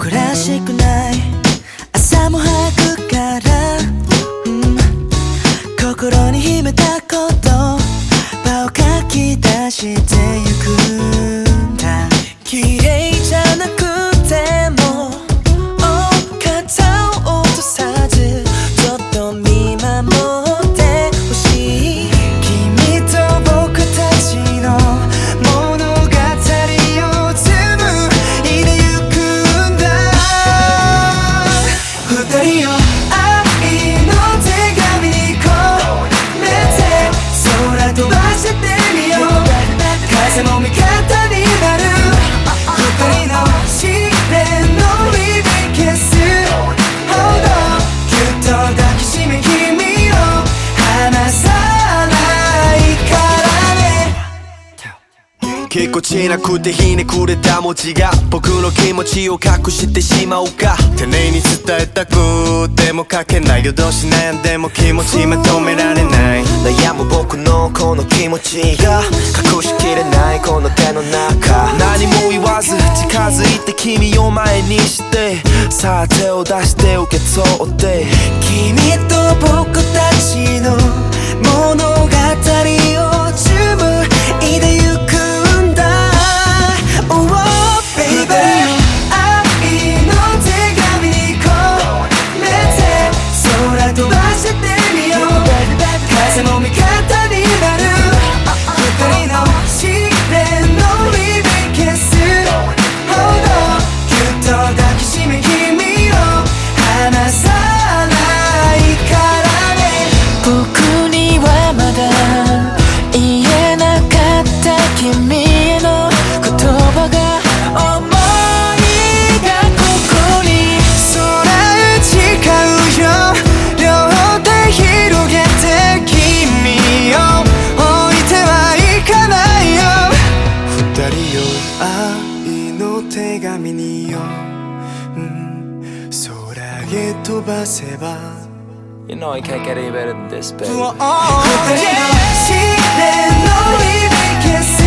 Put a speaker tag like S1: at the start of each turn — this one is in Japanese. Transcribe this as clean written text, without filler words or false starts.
S1: 誇らしくない朝も早くから、心に秘めた言葉を書き出してゆくんだ。綺麗じゃなくても肩を落とさずちょっと見守ってほしい。君と僕たちの物語を紡いでゆくんだ。二人よ愛の手紙に込めて空飛ばしてみよう。風も味方になる二人の試練のリビキスほどぎゅっと抱きしめ君を離さないからね。
S2: ぎこちなくてひねくれた文字が僕の気持ちを隠してしまおうか。丁寧に伝えたくても書けない。夜通し悩んでも気持ちまとめられない。悩む僕のこの気持ちが隠しきれないこの手の中。何も言わず近づいて君を前にしてさあ手を出して受け取って。
S1: 君と僕たちの物語を紡いでゆくんだ。Oh baby 愛の手紙に込めて空飛ばしてみよう。風も味方になる二人の試練のリビキスほどぎゅっと抱きしめ君を離さないからね。僕にはまだ言えなかった君への言葉が思いがここに空へ誓うよ。両手広げて君を置いてはいかないよ。
S2: 二人よ愛の手紙によ、空へ飛ばせば
S3: You know I can't get any better than this, baby.
S1: 二人の試練のリビキス